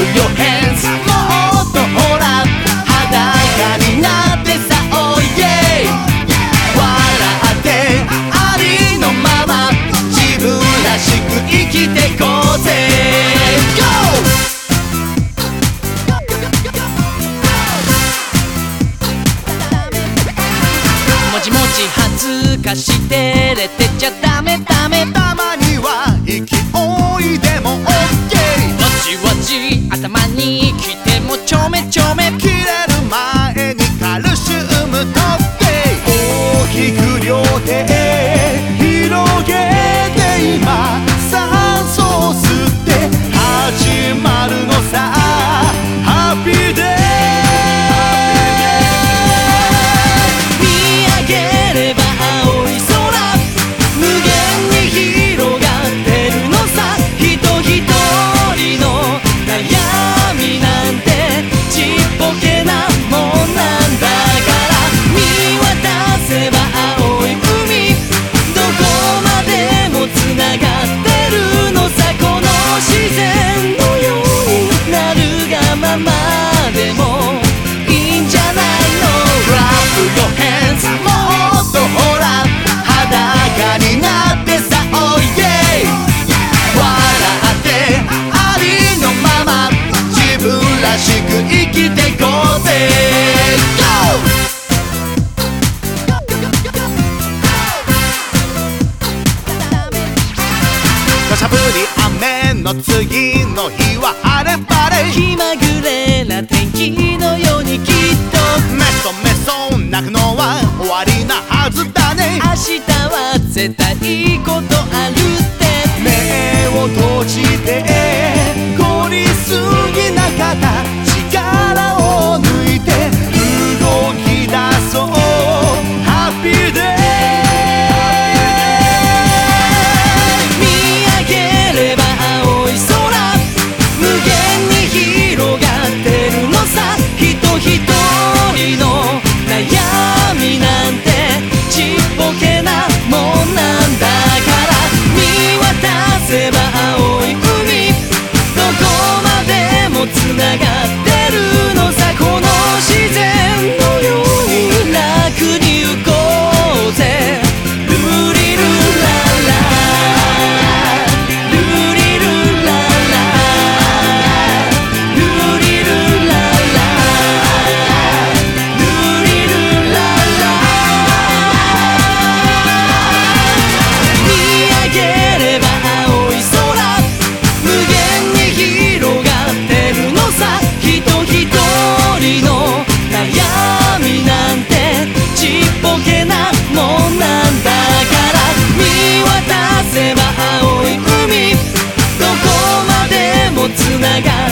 your hands もっとほら裸になってさ Oh yeah 笑ってありのまま自分らしく生きてこうぜ Go! もちもち恥ずかし照れてちゃダメダメたまには勢いでも OK わちわち頭にきてもちょめちょめ切れる前にカルシウムとって大きく両手広げて今酸素を吸って始まるのさハッピーデー生きてこうぜ Go! 土砂降り雨の次の日は晴れ晴れ気まぐれな天気のようにきっとメソメソ泣くのは終わりなはずだね明日は絶対いいことあるって目を閉じて凝りすぎなかった力を抜いて動き出そうハッピーデー見上げれば青い空無限に広がってるのさ人一人の悩みなんてちっぽけなもんなんだから見渡せば青い海どこまでもつながってつなが